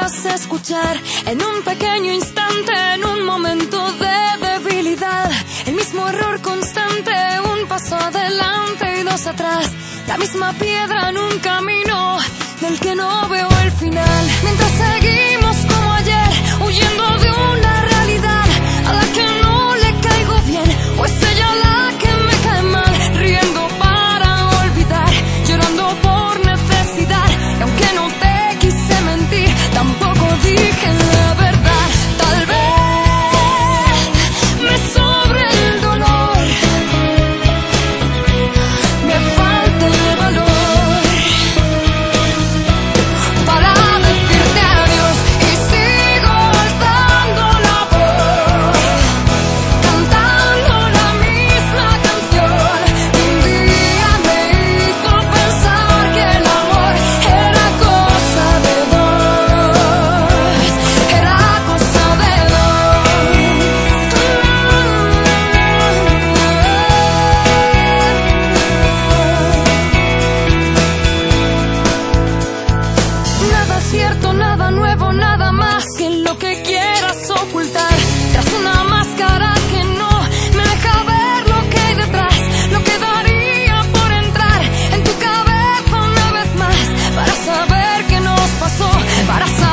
querías escuchar en un pequeño instante, en un momento de debilidad. El mismo error constante, un paso adelante y dos atrás. La misma piedra en un camino del que no veo el final. Mientras seguimos como ayer, huyendo de una realidad a la que no le caigo bien, o es ella la que me cae mal. Riendo para olvidar, llorando por necesidad. Y aunque no te quise mentir, tampoco dije la verdad. Tal vez me sobre el dolor, me falta el valor para decirte adiós. Y sigo alzando la voz, cantando la misma canción. Un día me hizo pensar que el amor era cosa de dos, era cosa de dos. Nada cierto, nada nuevo, nada más que lo que quieras ocultar tras una máscara que no me deja ver lo que hay detrás. Lo que daría por entrar en tu cabeza una vez más para saber qué nos pasó, para saber